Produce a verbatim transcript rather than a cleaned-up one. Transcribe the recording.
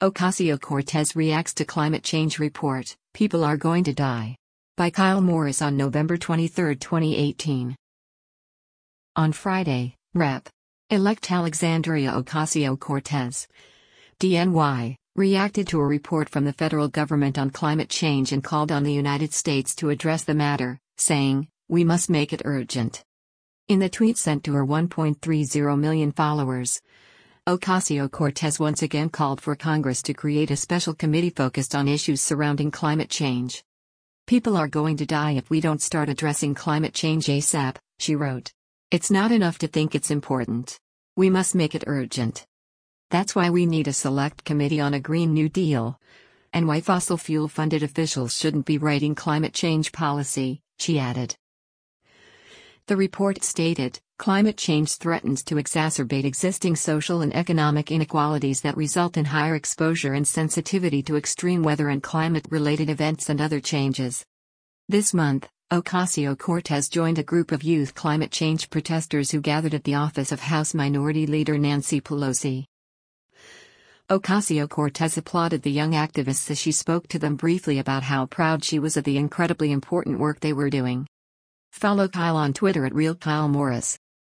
Ocasio-Cortez reacts to climate change report, People Are Going to Die. By Kyle Morris on November twenty-third, twenty eighteen. On Friday, Representative-elect Alexandria Ocasio-Cortez, D N Y, reacted to a report from the federal government on climate change and called on the United States to address the matter, saying, "We must make it urgent." In the tweet sent to her one point three zero million followers, Ocasio-Cortez once again called for Congress to create a special committee focused on issues surrounding climate change. "People are going to die if we don't start addressing climate change ASAP," she wrote. "It's not enough to think it's important. We must make it urgent. That's why we need a select committee on a Green New Deal, and why fossil fuel-funded officials shouldn't be writing climate change policy," she added. The report stated, "Climate change threatens to exacerbate existing social and economic inequalities that result in higher exposure and sensitivity to extreme weather and climate-related events and other changes." This month, Ocasio-Cortez joined a group of youth climate change protesters who gathered at the office of House Minority Leader Nancy Pelosi. Ocasio-Cortez applauded the young activists as she spoke to them briefly about how proud she was of the incredibly important work they were doing. Follow Kyle on Twitter at RealKyleMorris.